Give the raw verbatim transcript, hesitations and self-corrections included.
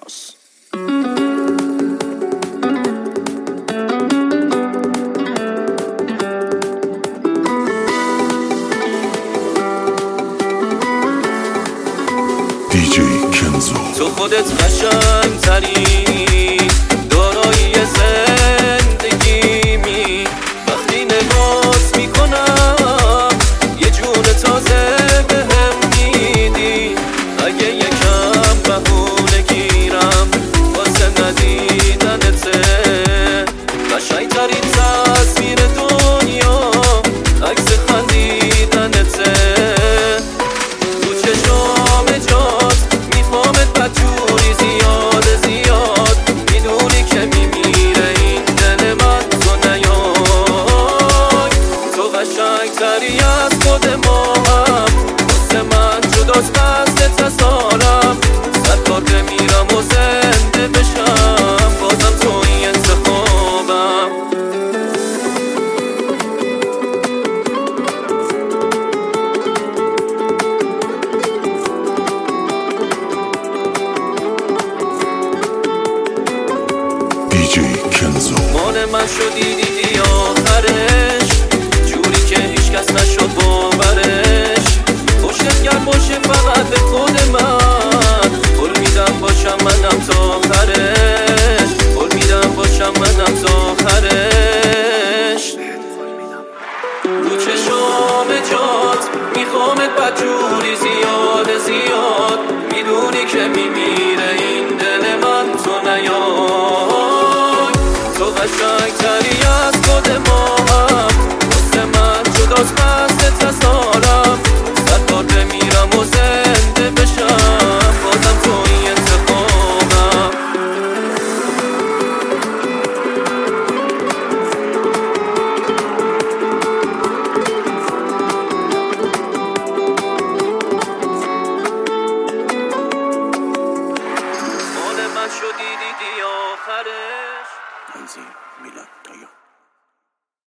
کیمزوس. دیجی کیمزو. تو خودت قشنگ تری دارایی زندگیمی، وقتی نگات میکنم یه جون تازه بهم میدی. اگه یکم بهونه گیرم واسه ندیدنته، قشنگ ترین تصویر دنیا عکس خندیدنته. تو چشام جات میخوامت بدجوری زیاد زیاد، میدونی که میمیره این دل من تو نیای. تو قشنگ تری از خود ما هم، واسه من جداست قصد تصارم. صد بار بمیرم و زنده بشم، بازم توی انتخابم. دیجی کیمزو. مال من شدی دیدی آخرش، جوری که هیچ کس نشد باورش. خوشت گرم باشه فقط به خود من، قول میدم باشم منم تا آخرش. قول میدم باشم منم تا آخرش. رو چشام جات میخوامت بدجوری زیاد زیاد، میدونی که میمیره این دل من تو نیای. تو قشنگ تری از خود ما هم، واسه من جداست قصد تصارم. صد بار بمیرم و زنده بشم، بازم توی انتخابم. مال من شدی دیدی آخرش. تنظیم میلاد تایان.